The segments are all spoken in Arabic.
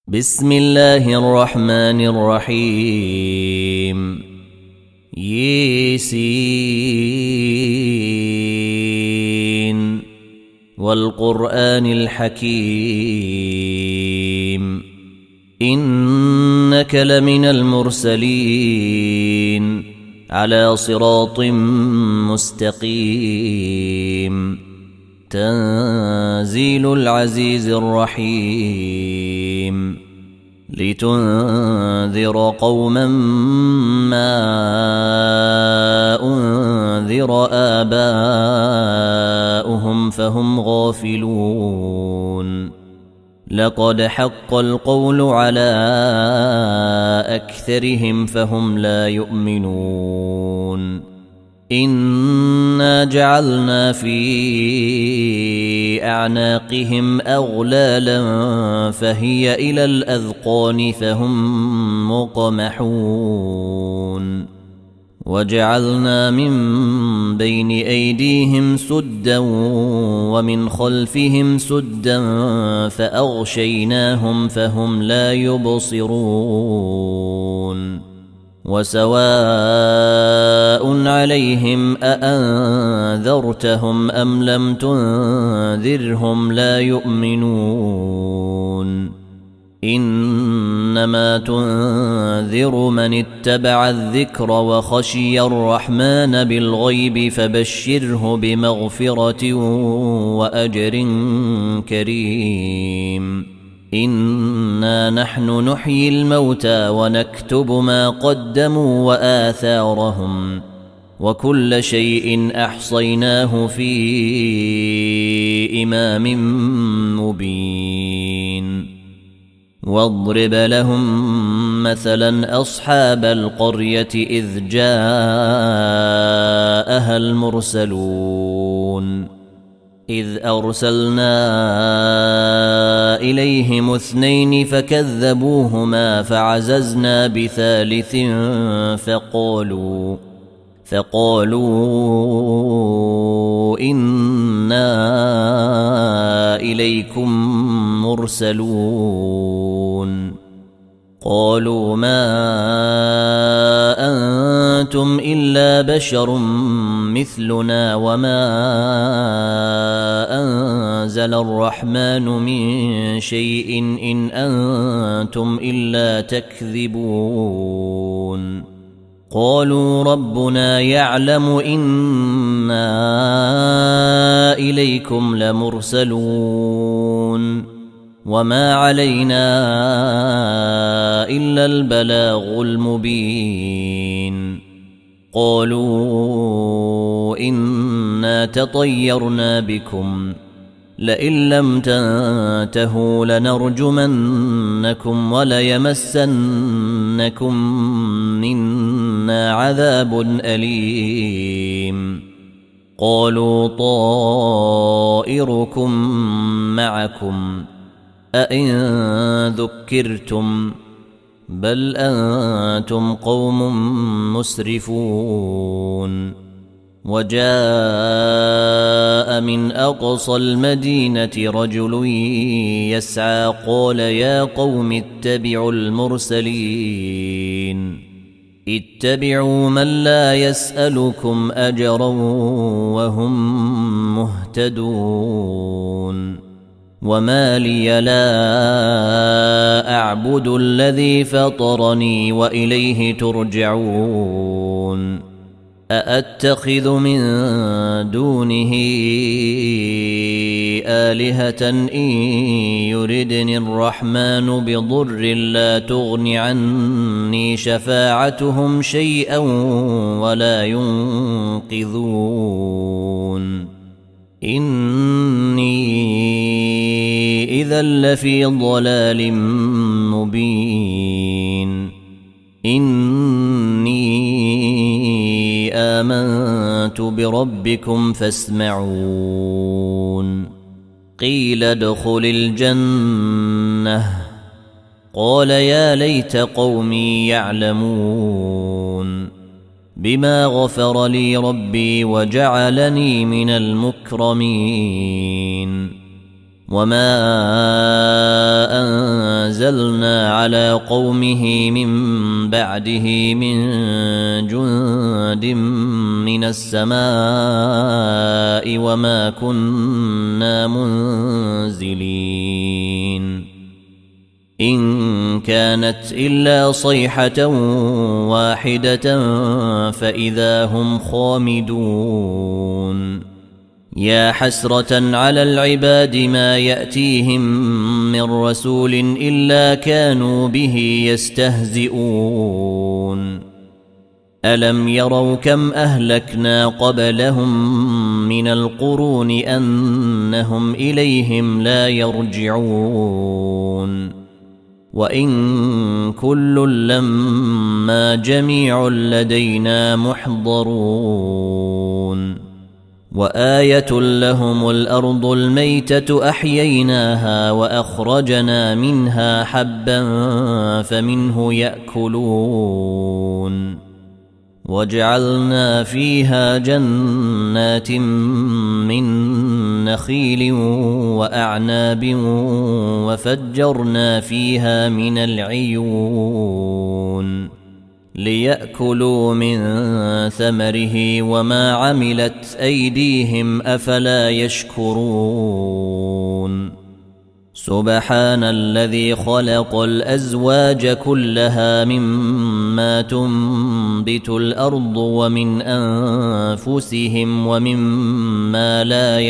بسم الله الرحمن الرحيم. ياسين والقرآن الحكيم إنك لمن المرسلين على صراط مستقيم تنزيل العزيز الرحيم لتنذر قوما ما أنذر آباؤهم فهم غافلون لقد حق القول على أكثرهم فهم لا يؤمنون إنا جعلنا في أعناقهم أغلالا فهي إلى الأذقان فهم مقمحون وجعلنا من بين أيديهم سدا ومن خلفهم سدا فأغشيناهم فهم لا يبصرون وسواء عليهم أأنذرتهم أم لم تنذرهم لا يؤمنون إنما تنذر من اتبع الذكر وخشي الرحمن بالغيب فبشره بمغفرة وأجر كريم إنا نحن نحيي الموتى ونكتب ما قدموا وآثارهم وكل شيء أحصيناه في إمام مبين واضرب لهم مثلا أصحاب القرية إذ جاءها المرسلون إذ أرسلنا إليهم 2 فكذبوهما فعززنا بثالث فقالوا إنا إليكم مرسلون قالوا ما أنتم إلا بشر مثلنا وما أنزل الرحمن من شيء إن أنتم إلا تكذبون قالوا ربنا يعلم إنا إليكم لمرسلون وما علينا إلا البلاغ المبين قالوا إنا تطيرنا بكم لئن لم تنتهوا لنرجمنكم وليمسنكم منا عذاب أليم قالوا طائركم معكم أئن ذكرتم بل أنتم قوم مسرفون وجاء من أقصى المدينة رجل يسعى قال يا قوم اتبعوا المرسلين اتبعوا من لا يسألكم أجرا وهم مهتدون وما لي لا أعبد الذي فطرني وإليه ترجعون أأتخذ من دونه آلهة إن يردني الرحمن بضر لا تغن عني شفاعتهم شيئا ولا ينقذون إني إذا لفي ضلال مبين إني آمنت بربكم فاسمعون قيل ادخل الجنة قال يا ليت قومي يعلمون بما غفر لي ربي وجعلني من المكرمين وما أنزلنا على قومه من بعده من جند من السماء وما كنا منزلين إن كانت إلا صيحة واحدة فإذا هم خامدون يا حسرة على العباد ما يأتيهم من رسول إلا كانوا به يستهزئون ألم يروا كم أهلكنا قبلهم من القرون أنهم إليهم لا يرجعون وإن كل لما جميع لدينا محضرون وآية لهم الأرض الميتة أحييناها وأخرجنا منها حبا فمنه يأكلون وجعلنا فيها جنات من نخيل وأعناب وفجرنا فيها من العيون ليأكلوا من ثمره وما عملت أيديهم أفلا يشكرون سبحان الذي خلق الأزواج كلها مما تنبت الأرض ومن أنفسهم ومما لا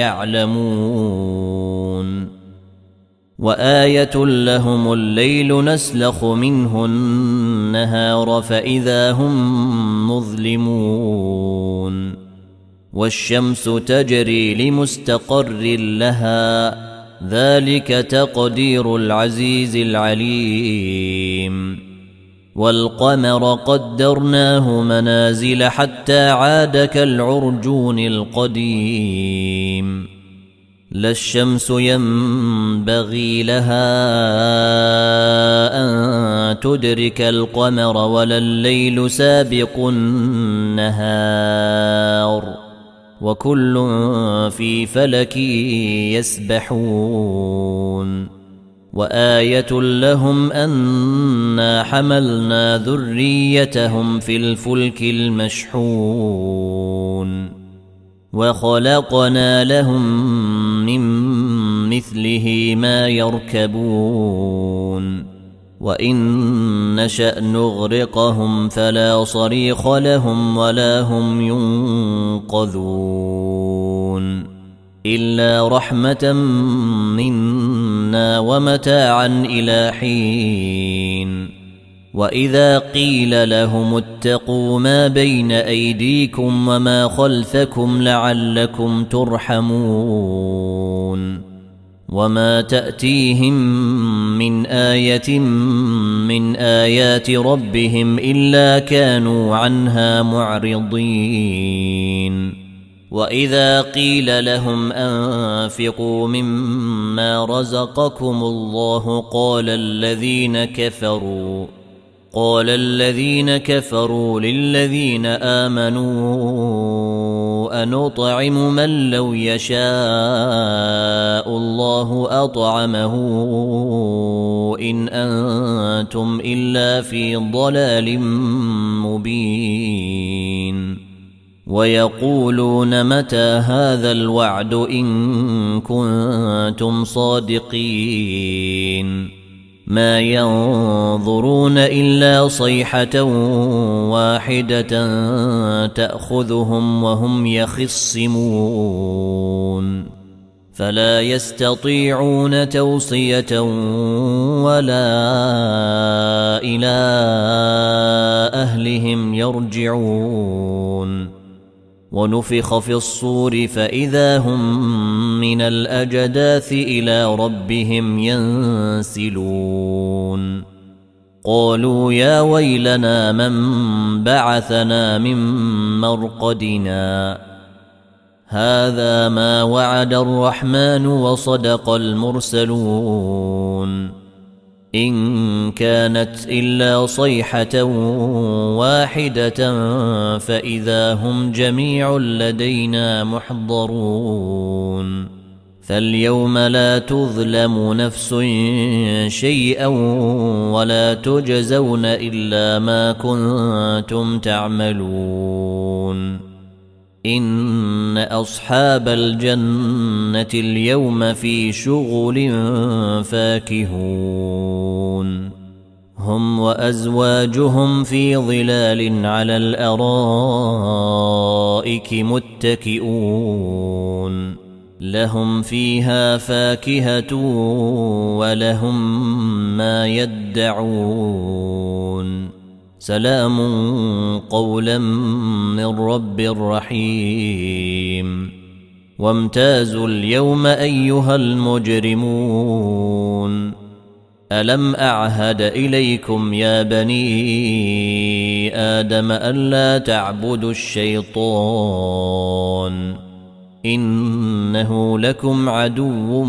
يعلمون وآية لهم الليل نسلخ منه النهار فإذا هم مظلمون والشمس تجري لمستقر لها ذلك تقدير العزيز العليم والقمر قدرناه منازل حتى عاد كالعرجون القديم لا الشمس ينبغي لها أن تدرك القمر ولا الليل سابق النهار وكل في فلك يسبحون وآية لهم أنا حملنا ذريتهم في الفلك المشحون وخلقنا لهم من مثله ما يركبون وإن نشأ نغرقهم فلا صريخ لهم ولا هم ينقذون إلا رحمة منا ومتاعا إلى حين وإذا قيل لهم اتقوا ما بين أيديكم وما خلفكم لعلكم ترحمون وما تأتيهم من آية من آيات ربهم إلا كانوا عنها معرضين وإذا قيل لهم أنفقوا مما رزقكم الله قال الذين كفروا للذين آمنوا أنطعم من لو يشاء الله أطعمه إن أنتم إلا في ضلال مبين ويقولون متى هذا الوعد إن كنتم صادقين ما ينظرون إلا صيحة واحدة تأخذهم وهم يخصمون فلا يستطيعون توصية ولا إلى أهلهم يرجعون ونفخ في الصور فإذا هم من الأجداث إلى ربهم ينسلون قالوا يا ويلنا من بعثنا من مرقدنا هذا ما وعد الرحمن وصدق المرسلون إن كانت إلا صيحة واحدة فإذا هم جميع لدينا محضرون فاليوم لا تظلم نفس شيئا ولا تجزون إلا ما كنتم تعملون إن أصحاب الجنة اليوم في شغل فاكهون هم وأزواجهم في ظلال على الأرائك متكئون لهم فيها فاكهة ولهم ما يدعون سلام قولا من رب رحيم وامتازوا اليوم أيها المجرمون ألم أعهد إليكم يا بني آدم ألا تعبدوا الشيطان إنه لكم عدو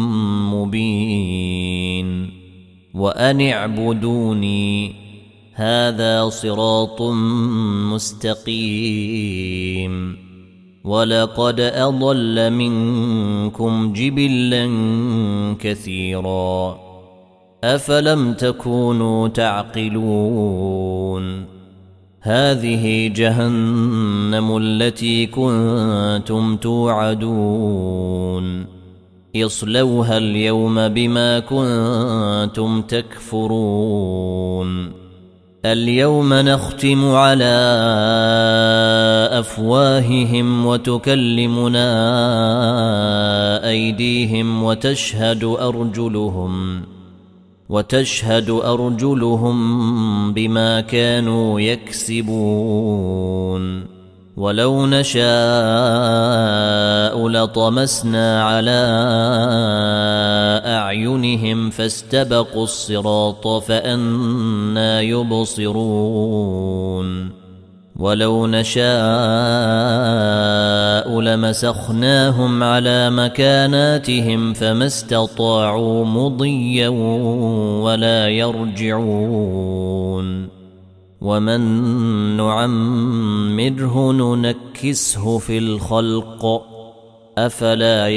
مبين وأن اعبدوني هذا صراط مستقيم ولقد أضل منكم جبلا كثيرا أفلم تكونوا تعقلون هذه جهنم التي كنتم توعدون اصلوها اليوم بما كنتم تكفرون اليوم نختم على أفواههم وتكلمنا أيديهم وتشهد أرجلهم بما كانوا يكسبون ولو نشاء لطمسنا على أعينهم فاستبقوا الصراط فأنى يبصرون ولو نشاء لمسخناهم على مكاناتهم فما استطاعوا مضيا ولا يرجعون ومن نعمره ننكسه في الخلق أفلا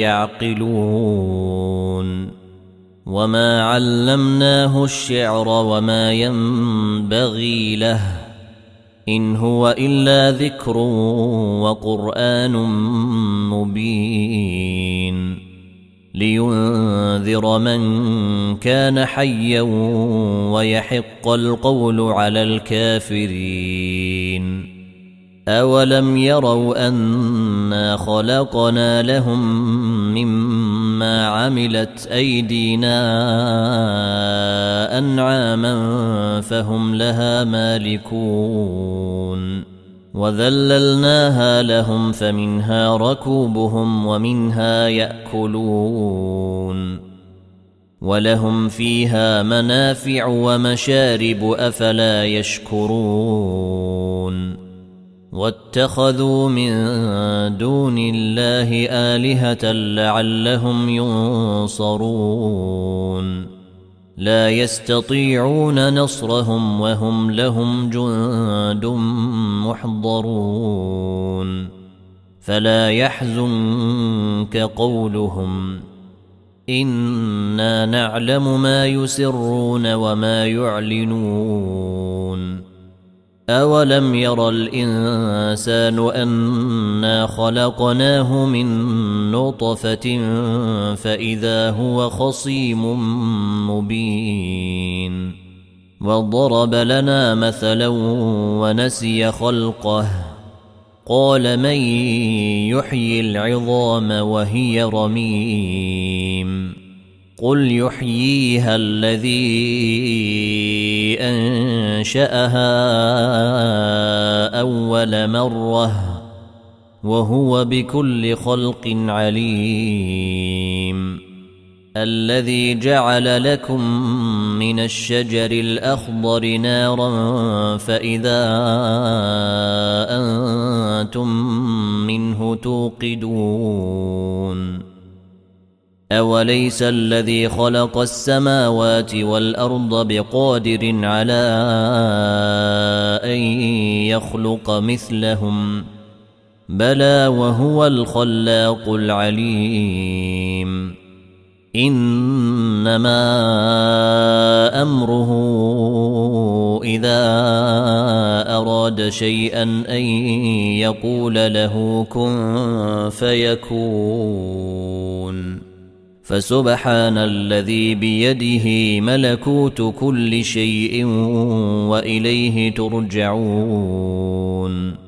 يعقلون وما علمناه الشعر وما ينبغي له إن هو إلا ذكر وقرآن مبين لينذر من كان حيا ويحق القول على الكافرين أولم يروا أنا خلقنا لهم مما عملت أيدينا أنعاما فهم لها مالكون وذللناها لهم فمنها ركوبهم ومنها يأكلون ولهم فيها منافع ومشارب أفلا يشكرون واتخذوا من دون الله آلهة لعلهم ينصرون لا يستطيعون نصرهم وهم لهم جند محضرون فلا يحزنك قولهم إنا نعلم ما يسرون وما يعلنون أولم ير الإنسان أنا خلقناه من نطفة فإذا هو خصيم مبين وضرب لنا مثلا ونسي خلقه قال من يحيي العظام وهي رميم قل يحييها الذي أنشأها أول مرة وهو بكل خلق عليم الذي جعل لكم من الشجر الأخضر نارا فإذا أنتم منه توقدون أوليس الذي خلق السماوات والأرض بقادر على أن يخلق مثلهم بلى وهو الخلاق العليم إنما أمره إذا أراد شيئا أن يقول له كن فيكون فسبحان الذي بيده ملكوت كل شيء وإليه ترجعون